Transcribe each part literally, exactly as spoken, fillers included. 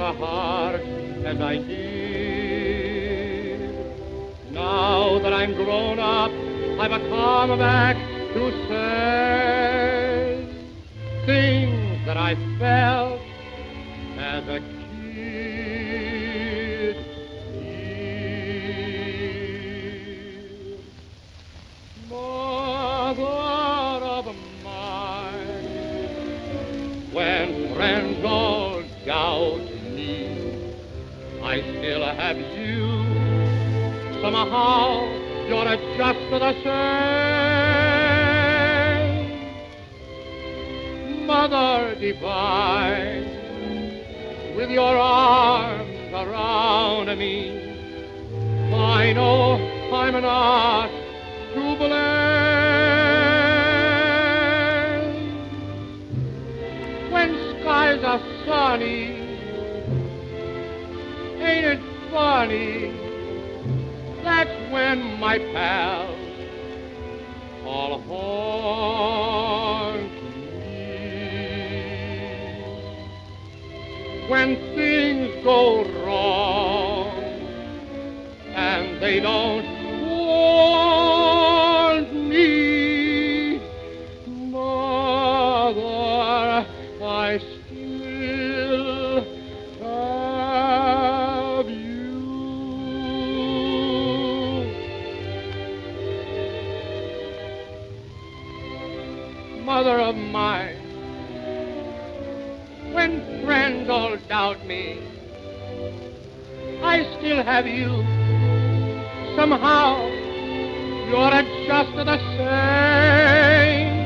a heart as I did. Now that I'm grown up, I've come back to say things that I felt as a kid. Mother of mine, when friends all doubt me, I still have you. Somehow you're just the same. Mother divine, with your arms around me, I know I'm not to blame. When skies are sunny, ain't it funny? That's when my pals all haunt me. When things go wrong and they don't want me, Mother, I still have you. Mother of mine, when friends all doubt me, I still have you. Somehow you're just the same.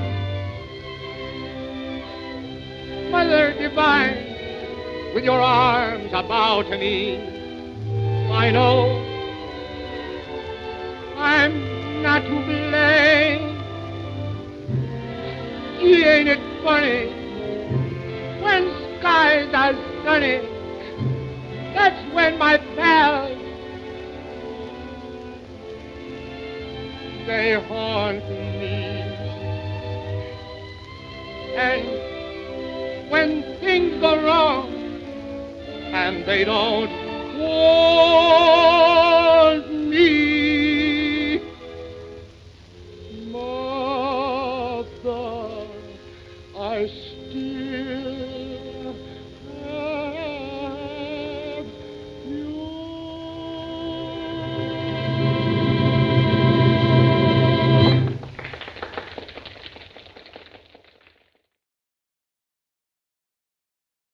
Mother divine, with your arms about me, I know I'm not to blame. Gee, ain't it funny, when skies are sunny, that's when my pals, they haunt me. And when things go wrong and they don't want